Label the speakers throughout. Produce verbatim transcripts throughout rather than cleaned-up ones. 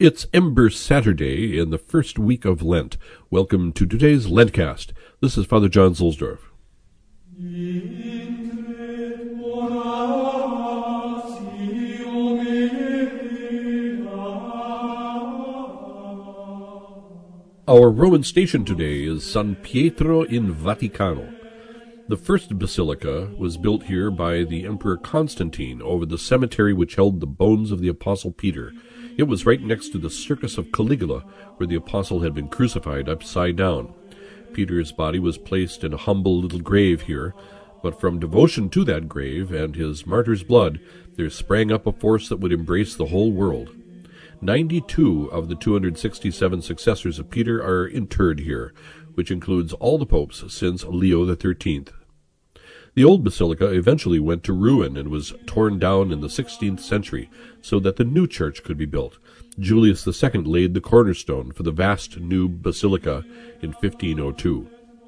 Speaker 1: It's Ember Saturday in the first week of Lent. Welcome to today's Lentcast. This is Father John Zulsdorf. Our Roman station today is San Pietro in Vaticano. The first basilica was built here by the Emperor Constantine over the cemetery which held the bones of the Apostle Peter. It was right next to the Circus of Caligula, where the apostle had been crucified upside down. Peter's body was placed in a humble little grave here, but from devotion to that grave and his martyr's blood, there sprang up a force that would embrace the whole world. Ninety-two of the two hundred sixty-seven successors of Peter are interred here, which includes all the popes since Leo the thirteenth. The old basilica eventually went to ruin and was torn down in the sixteenth century so that the new church could be built. Julius the Second laid the cornerstone for the vast new basilica in fifteen oh two.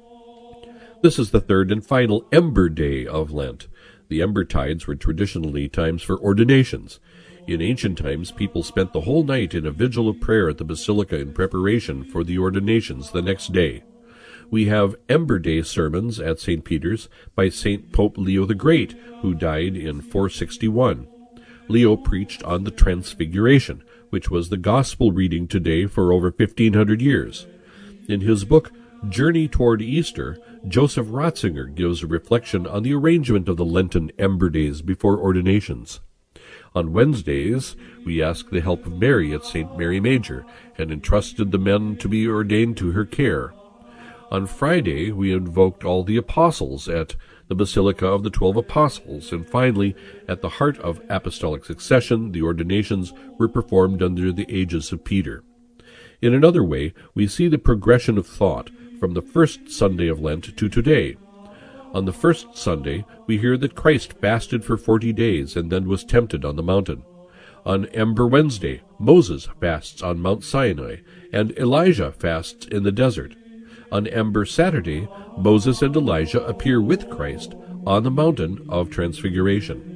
Speaker 1: This is the third and final Ember Day of Lent. The Ember Tides were traditionally times for ordinations. In ancient times, people spent the whole night in a vigil of prayer at the basilica in preparation for the ordinations the next day. We have Ember Day sermons at Saint Peter's by Saint Pope Leo the Great, who died in four sixty-one. Leo preached on the Transfiguration, which was the gospel reading today for over fifteen hundred years. In his book, Journey Toward Easter, Joseph Ratzinger gives a reflection on the arrangement of the Lenten Ember Days before ordinations. On Wednesdays, we ask the help of Mary at Saint Mary Major, and entrusted the men to be ordained to her care. On Friday, we invoked all the apostles at the Basilica of the Twelve Apostles, and finally, at the heart of apostolic succession, the ordinations were performed under the aegis of Peter. In another way, we see the progression of thought from the first Sunday of Lent to today. On the first Sunday, we hear that Christ fasted for forty days and then was tempted on the mountain. On Ember Wednesday, Moses fasts on Mount Sinai, and Elijah fasts in the desert. On Ember Saturday, Moses and Elijah appear with Christ on the mountain of Transfiguration.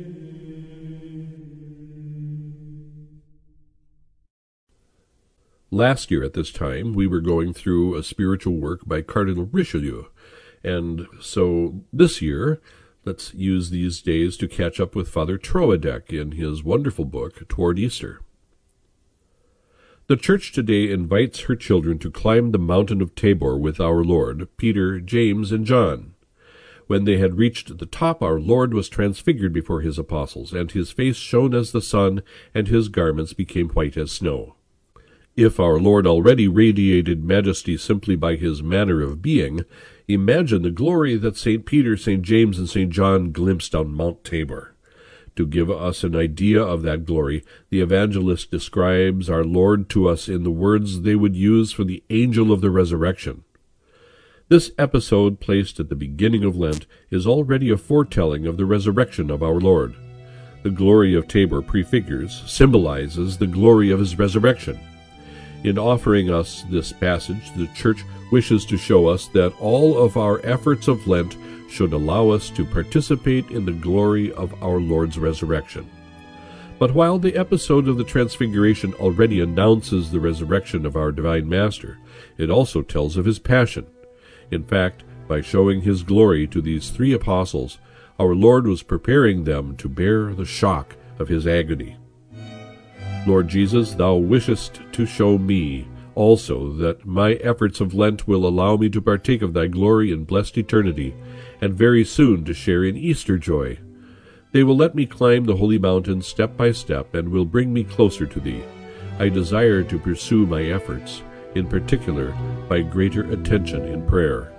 Speaker 1: Last year at this time, we were going through a spiritual work by Cardinal Richelieu, and so this year, let's use these days to catch up with Father Troadec in his wonderful book, Toward Easter. The Church today invites her children to climb the mountain of Tabor with our Lord, Peter, James, and John. When they had reached the top, our Lord was transfigured before his apostles, and his face shone as the sun, and his garments became white as snow. If our Lord already radiated majesty simply by his manner of being, imagine the glory that Saint Peter, Saint James, and Saint John glimpsed on Mount Tabor. To give us an idea of that glory, the evangelist describes our Lord to us in the words they would use for the angel of the resurrection. This episode, placed at the beginning of Lent, is already a foretelling of the resurrection of our Lord. The glory of Tabor prefigures, symbolizes the glory of his resurrection. In offering us this passage, the Church wishes to show us that all of our efforts of Lent should allow us to participate in the glory of our Lord's resurrection. But while the episode of the Transfiguration already announces the resurrection of our Divine Master, it also tells of his passion. In fact, by showing his glory to these three apostles, our Lord was preparing them to bear the shock of his agony. Lord Jesus, thou wishest to show me also that my efforts of Lent will allow me to partake of thy glory in blessed eternity, and very soon to share in Easter joy. They will let me climb the holy mountain step by step, and will bring me closer to thee. I desire to pursue my efforts, in particular by greater attention in prayer.